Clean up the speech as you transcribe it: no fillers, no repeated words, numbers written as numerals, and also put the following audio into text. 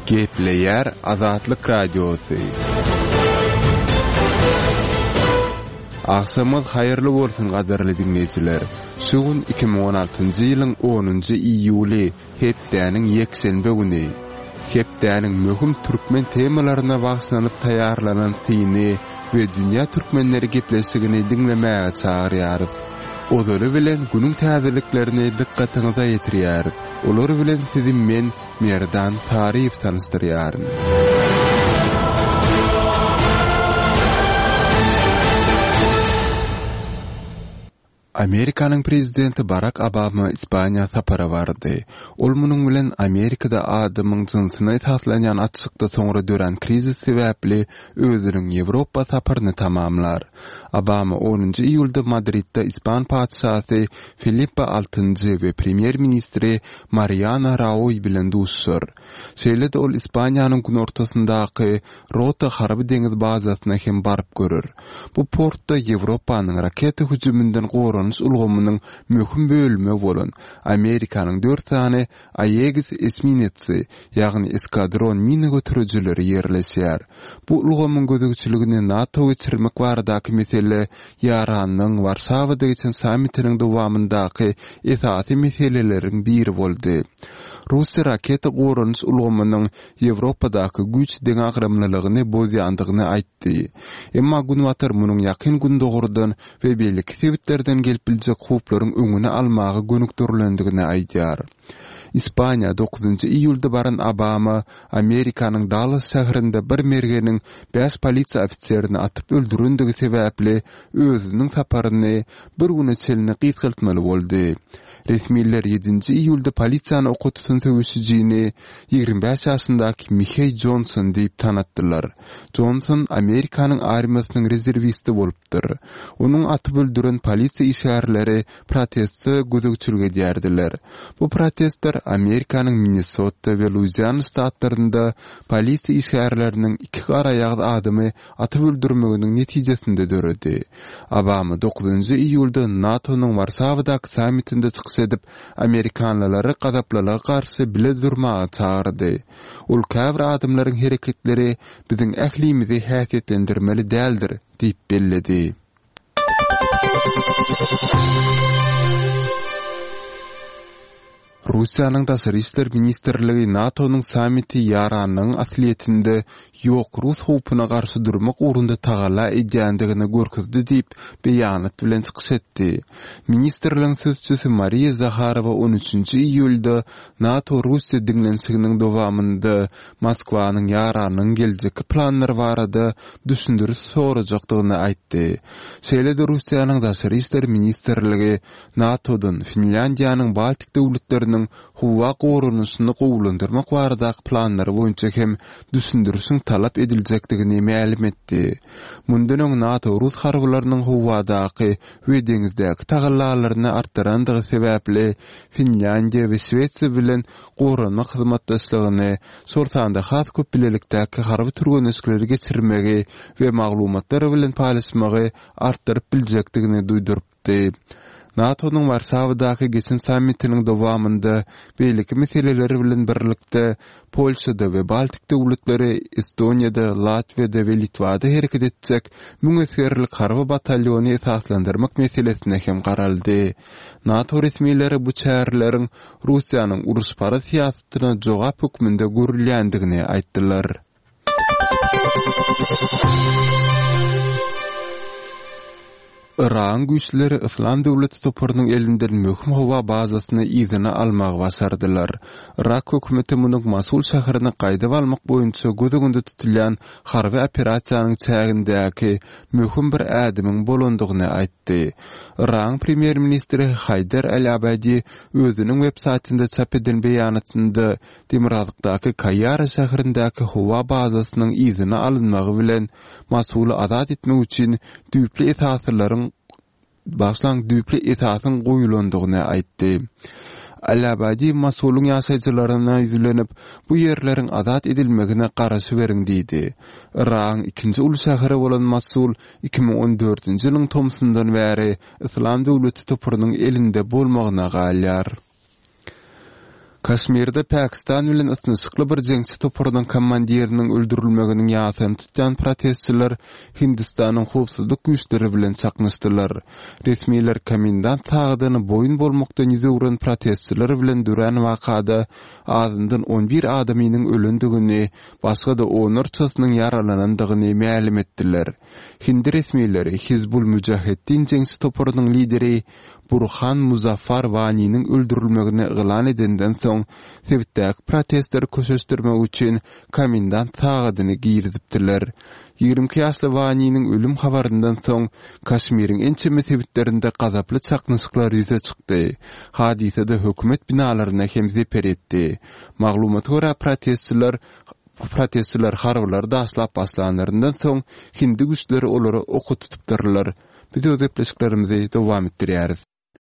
Gepleyer Azatlyk Radiosu. Akşamız hayırlı bolsun gaderli dinleyijiler. Şugun 2016-njy ýylyň 10-njy iýuly hepdäniň ýekşenbe güni. Hepdäniň möhüm türkmen temalaryna bagyşlanyp taýýarlanan syny we dünýä türkmenleri gepleşigini dinlemäge çagyrýarys. Olary bilen günüň täzeliklerini dikkatiňize ýetirýärys. Olary bilen sizi men Merdan Taryp tanystyrýaryn. Amerikanyň prezidenti Barack Obama Ispaniýa sapara bardy. Ol munyň bilen Amerikada adamyň jynsyna taslanýan açykda soňra dören krizis sebäpli özüniň Ýewropa saparyny tamamlar. Obama 10-njy iýulda Madridde İspan padşahy Felipe VI we premier ministri Mariano Rajoy bilen duşşar. Şeýlede ol Ispaniýanyň gün ortasyndaky Rota harby deňiz bazasyna hem baryp görür. Bu portda Ýewropanyň raketa hüjümünden goran ulgamynyň möhüm bölümi bolan Amerikanyň 4 tane Aegis esminetsi, ýagny eskadron mina götürüjileri ýerleşýär. Bu ulgamyň gödäkçiligini NATO geçirmek baradaky mesele ýaranyň Warszawa geçen samitiniň dowamyndaky esasy meseleleriň biri boldy. Rusya raketa gorunç ulgamynyň Ýewropadaky güç deňagramlylygyny bozýandygyny aýtdy. Emma gün watar munyň ýakyn gün dogurdan we belki sebäplerden gelip biljek howplaryň öňüne almagy gönükdirilendigini aýdýar. İspaniýa 9-njy iýulda baran Obama Amerikanyň Dallas şäherinde bir mergeniň 5 polisiýa ofisiýerini atyp öldürendigi sebäpli özüniň saparyny bir gün içerisinde gysgaltmaly boldy. Resmiler 7-nji iýulda polisiýany okutusyň söwüşijini 25 ýaşyndaky Michael Johnson diýip tanatdylar. Johnson Amerikanyň armiýasynyň rezerwisti bolupdyr. Onuň atyp öldüren polisiýa işgärleri protestde gödäkçilik edýärdiler. Bu protestler Amerikanyň Minnesota we Louisiana ştatlarynda polisiýa işgärleriniň 2 gara ýagdy adamy atyp öldürmeginiň netijesinde döredi. Obama 9-njy iýulda NATO'nyň Warszawadaky samitinde edip Amerikanlylary gadaplalyga garşy bile durmagy çağırdy. Ol käbir adamlaryň hereketleri biziň ählimizi häsiýetlendirmeli däldir diýip belledi. Russiýanyň daşary işler ministrligi NATO'nyň samiti ýaranyň asliýetinde ýok Rus howpuna garşy durmak urunda tagalla edýändigini görkezdi diýip beýanat bilen çykyş etdi. Ministrligiň sözçüsü Maria Zakharova 13-nji iýulda NATO Russiýa diňlensiginiň dowamynda Moskwanyň ýaranyň geljeki planlary barada düşündürüş sorajakdygyny aýtdy. Şeýlede Russiýanyň daşary işler ministrligi NATO'dan Finlandiýanyň Baltik döwletleriniň howa gorunusyny gowlandyrmak baradaky planlary boýunça hem düşündürüşiň talap ediljekdigini ma'lum etdi. Mundan öň NATO Rus harbylarynyň howadaky we deňizdäki tagallalaryny artdyrandygy sebäpli Finlandiýa we Şwetsiýa bilen gorunma hyzmatdaşlygyny, sortanda has köp bilelikdäki harby türgenişleri geçirmegi we maglumatlar bilen palaşmagy artdyryp biljekdigini duýdurupdy. NATO'nyň Warszawadaky geçen samitiniň dowamynda beýleki meseleleri bilen birlikde Polşada we Baltik döwletleri, Estoniýada, Latwiýada we Litvada hereket etjek müňesgerlik harby batalyony esaslandyrmak meselesine hem garaldy. NATO resmiýetleri bu çärleriň Russiýanyň uruş para siýasatyna jogap hökmünde görülýändigini aýtdylar. Iran güýçleri İslam döwleti toparynyň elinden möhüm howa bazasyny izine almagy başardylar. Irak hökümeti munyň Mosul şäherini gaýdap almak boýunça gözeginde tutulýan harby operasiýanyň çägindäki möhüm bir ädimiň bolandygyny aýtdy. Iran premier ministri Haydar al-Abadi özüniň web saýtynda çap edilen beýanatynda Demirazykdaky Kayyara şäherindäki howa bazasynyň izine alınmagy bilen Mosuly azat etmek üçin düýpli esaslarlaryň düýpli esasyň goýulandygyny aýtdy. Al-Abadi Mosulyň ýaşaýjylaryna ýüzlenip bu ýerleriň azat edilmegine garaşy beriň diýdi. Iran ikinji ulu şäheri bolan Mosul 2014-nji ýylyň tomsundan bäri İslam döwleti toparynyň elinde bolmagyna galýar. Kaşmirde Pakistan bilen ysnysykly bir jeňsi topordan komandiriniň öldürilmeginiň ýasyny tutýan protestçiler Hindistanyň howpsuzlyk güýçleri bilen çaknyşdylar. Resmiler komendant tagydyny boyun bolmakdan ýüzüren protestçiler bilen dürän wakada azyndan 11 adamynyň ölendigini, başga da 14 yaralanandygyny ma'lum etdiler. Hindi resmileri Hizbul Mücahidin jeňsi toporanyň lideri Burhan Muzaffar Vani'nin öldürülmegini ıglan edenden soň sebitdäki protestleri köşeşdirmek üçin komendant tagydyny giýirdipdiler. 22 ýaşly Vani'nin ölüm habaryndan soň Kaşmiriň ençeme sebitlerinde gazaply çaknyşyklar ýüze çykdy. Hadisede hökümet binalaryna hem zeper etdi. Maglumata görä protestçiler harwlar daşlap baslanlaryndan soň hindi güýçleri olary oku tutup durýarlar. Biz öz epleşiklerimizi dowam etdirýäris.